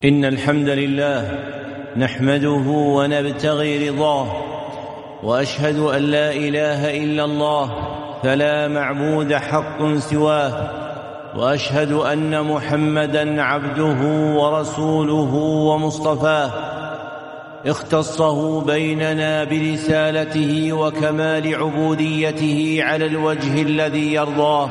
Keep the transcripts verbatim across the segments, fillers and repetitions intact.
إن الحمد لله نحمده ونبتغي رضاه، وأشهد أن لا إله إلا الله فلا معبود حق سواه، وأشهد أن محمدًا عبده ورسوله ومصطفاه، اختصه بيننا برسالته وكمال عبوديته على الوجه الذي يرضاه.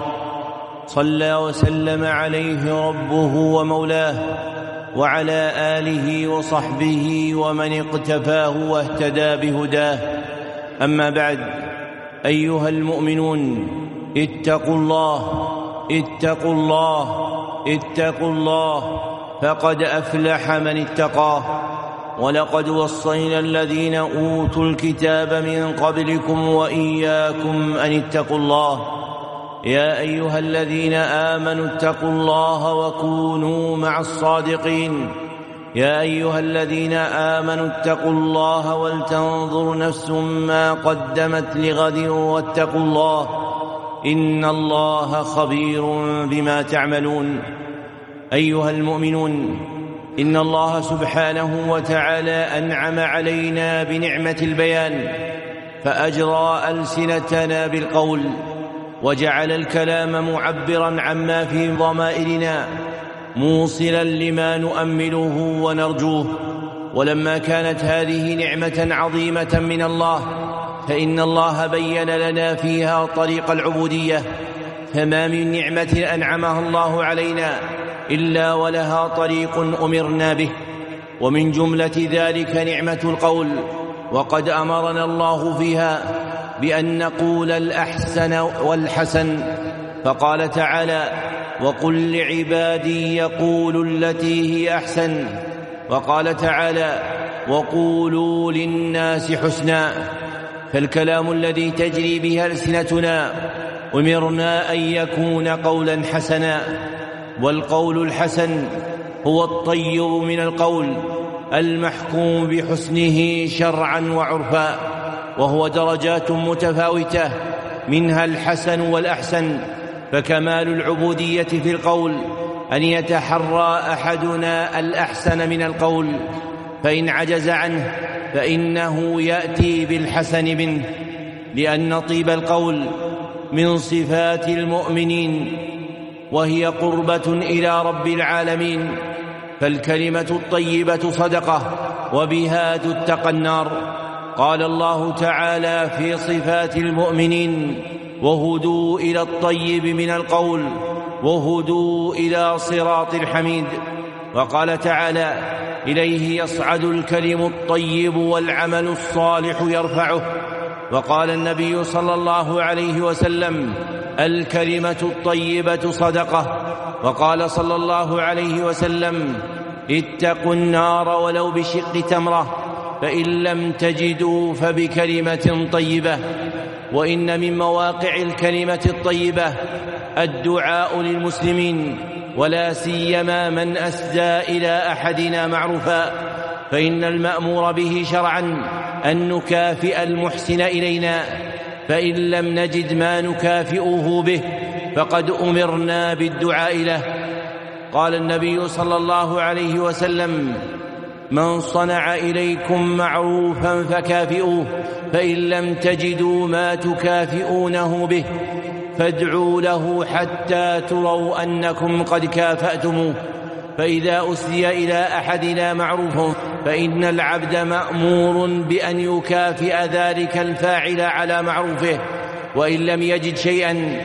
صلى وسلم عليه ربه ومولاه، وعلى آله وصحبه ومن اقتفاه واهتدى بهداه. أما بعد، أيها المؤمنون، اتقوا الله اتقوا الله اتقوا الله فقد أفلح من اتقاه. ولقد وصينا الذين أوتوا الكتاب من قبلكم وإياكم أن اتقوا الله. يا أيها الذين آمنوا اتقوا الله وكونوا مع الصادقين. يا أيها الذين آمنوا اتقوا الله ولتنظر نفس ما قدمت لغد واتقوا الله، إن الله خبير بما تعملون. أيها المؤمنون، إن الله سبحانه وتعالى أنعم علينا بنعمة البيان، فأجرى ألسنتنا بالقول، وجعل الكلام معبرا عما في ضمائرنا، موصلا لما نؤمله ونرجوه. ولما كانت هذه نعمة عظيمة من الله، فإن الله بين لنا فيها طريق العبودية، فما من نعمة أنعمها الله علينا إلا ولها طريق أمرنا به، ومن جملة ذلك نعمة القول. وقد أمرنا الله فيها بأن نقول الأحسن والحسن، فقال تعالى: وقل لعبادي يقولوا التي هي أحسن. وقال تعالى: وقولوا للناس حسنا. فالكلام الذي تجري به ألسنتنا أمرنا أن يكون قولا حسنا، والقول الحسن هو الطيب من القول المحكوم بحسنه شرعا وعرفا، وهو درجات متفاوتة، منها الحسن والأحسن. فكمال العبودية في القول أن يتحرى أحدنا الأحسن من القول، فإن عجز عنه فإنه يأتي بالحسن منه، لأن طيب القول من صفات المؤمنين، وهي قربة إلى رب العالمين. فالكلمة الطيبة صدقة، وبها تتقى النار. قال الله تعالى في صفات المؤمنين: وهدوا إلى الطيب من القول وهدوا إلى صراط الحميد. وقال تعالى: إليه يصعد الكلم الطيب والعمل الصالح يرفعه. وقال النبي صلى الله عليه وسلم: الكلمة الطيبة صدقة. وقال صلى الله عليه وسلم: اتقوا النار ولو بشق تمرة، فإن لم تجدوا فبكلمة طيبة. وإن من مواقع الكلمة الطيبة الدعاء للمسلمين، ولا سيما من أسدى إلى أحدنا معروفا، فإن المأمور به شرعا أن نكافئ المحسن إلينا، فإن لم نجد ما نكافئه به فقد أمرنا بالدعاء له. قال النبي صلى الله عليه وسلم: من صنع إليكم معروفا فكافئوه، فإن لم تجدوا ما تكافئونه به فادعوا له حتى تروا أنكم قد كافأتموه. فإذا أسدي إلى أحدنا معروف فإن العبد مأمور بأن يكافئ ذلك الفاعل على معروفه، وإن لم يجد شيئا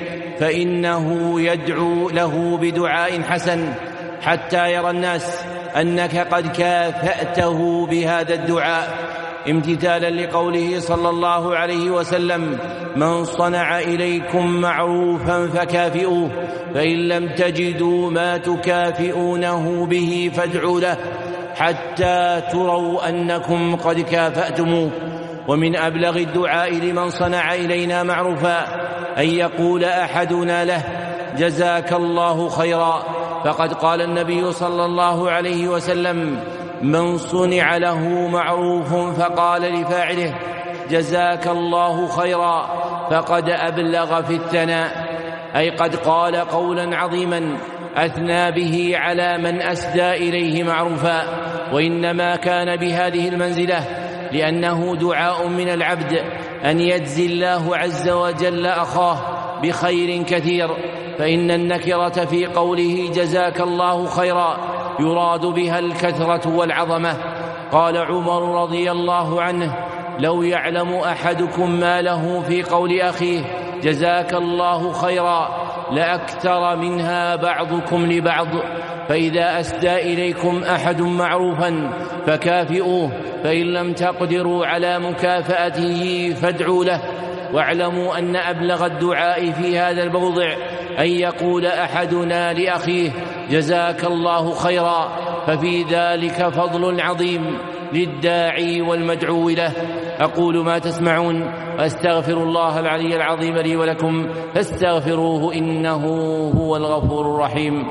فإنه يدعو له بدعاء حسن حتى يرى الناس أنك قد كافأته بهذا الدعاء، امتثالا لقوله صلى الله عليه وسلم: من صنع إليكم معروفا فكافئوه، فإن لم تجدوا ما تكافئونه به فادعوا له حتى تروا أنكم قد كافأتموه. ومن أبلغ الدعاء لمن صنع إلينا معروفا أن يقول أحدنا له: جزاك الله خيرا. فقد قال النبي صلى الله عليه وسلم: من صنع له معروف فقال لفاعله: جزاك الله خيرا، فقد أبلغ في الثناء، أي قد قال قولا عظيما أثنى به على من أسدى إليه معروفا، وإنما كان بهذه المنزلة لأنه دعاء من العبد أن يجزي الله عز وجل أخاه بخير كثير، فإن النكرة في قوله جزاك الله خيرا يراد بها الكثرة والعظمة. قال عمر رضي الله عنه: لو يعلم أحدكم ما له في قول أخيه جزاك الله خيرا لأكثر منها بعضكم لبعض، فإذا أسدى إليكم أحد معروفا فكافئوه، فإن لم تقدروا على مكافأته فادعوا له. واعلموا أن أبلغ الدعاء في هذا الموضع أن يقول أحدنا لأخيه جزاك الله خيرا، ففي ذلك فضل عظيم للداعي والمدعو له. أقول ما تسمعون وأستغفر الله العلي العظيم لي ولكم فاستغفروه إنه هو الغفور الرحيم.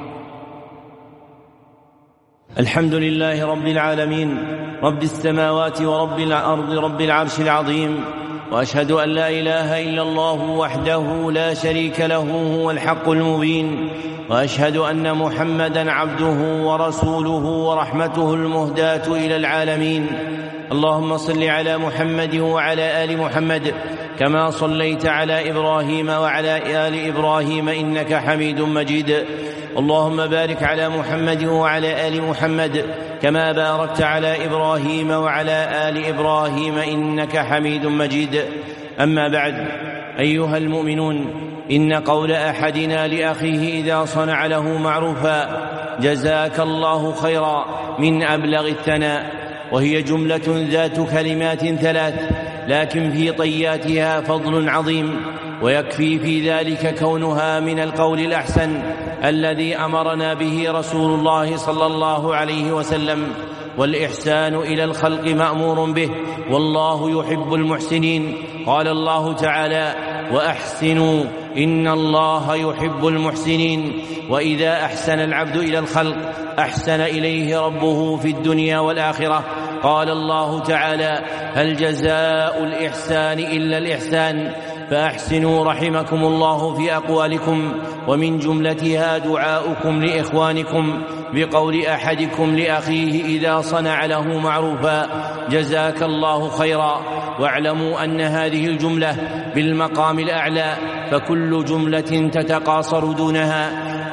الحمد لله رب العالمين، رب السماوات ورب الأرض، رب العرش العظيم، وأشهد أن لا إله إلا الله وحده لا شريك له هو الحق المبين، وأشهد أن محمدا عبده ورسوله ورحمته المهداة إلى العالمين. اللهم صل على محمد وعلى آل محمد كما صليت على إبراهيم وعلى آل إبراهيم إنك حميد مجيد. اللهم بارك على محمد وعلى آل محمد كما باركت على إبراهيم وعلى آل إبراهيم إنك حميد مجيد. أما بعد، أيها المؤمنون، إن قول أحدنا لأخيه إذا صنع له معروفا جزاك الله خيرا من أبلغ الثناء، وهي جملة ذات كلمات ثلاث، لكن في طياتها فضل عظيم، ويكفي في ذلك كونها من القول الأحسن الذي أمرنا به رسول الله صلى الله عليه وسلم. والإحسان إلى الخلق مأمور به، والله يحب المحسنين. قال الله تعالى: وأحسنوا إن الله يحب المحسنين. وإذا أحسن العبد إلى الخلق أحسن إليه ربه في الدنيا والآخرة. قال الله تعالى: هل جزاء الإحسان إلا الإحسان؟ فأحسنوا رحمكم الله في أقوالكم، ومن جملتها دعاؤكم لإخوانكم بقول أحدكم لأخيه إذا صنع له معروفا جزاك الله خيرا. واعلموا أن هذه الجملة بالمقام الأعلى، فكل جملة تتقاصر دونها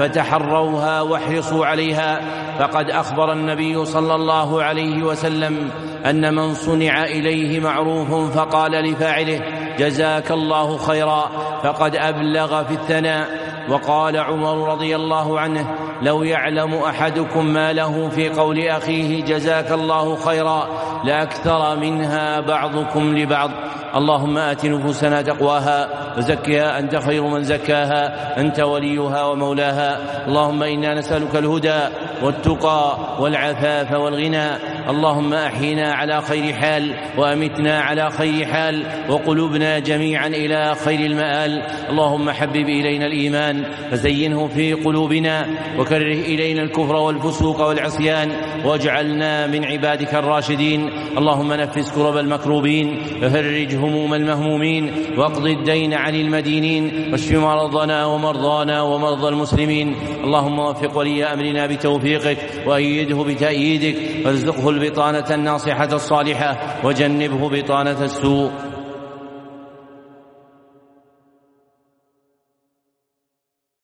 فتحروها واحرصوا عليها. فقد أخبر النبي صلى الله عليه وسلم أن من صنع إليه معروف فقال لفاعله جزاك الله خيرا فقد أبلغ في الثناء. وقال عمر رضي الله عنه: لو يعلم أحدكم ما له في قول أخيه جزاك الله خيرا لأكثر منها بعضكم لبعض. اللهم آت نفوسنا تقواها وزكها أنت خير من زكاها أنت وليها ومولاها. اللهم إنا نسألك الهدى والتقى والعفاف والغنى. اللهم أحينا على خير حال وأمتنا على خير حال وقلوبنا جميعا إلى خير المآل. اللهم حبب إلينا الإيمان فزينه في قلوبنا، وكره إلينا الكفر والفسوق والعصيان، واجعلنا من عبادك الراشدين. اللهم نفس كرب المكروبين وفرج هموم المهمومين، واقض الدين عن المدينين، واشف مرضنا ومرضانا ومرضى المسلمين. اللهم وفق ولي أمرنا بتوفيقك وأيده بتأييدك، وارزقه البطانة الناصحة الصالحة، وجنبه بطانة السوء.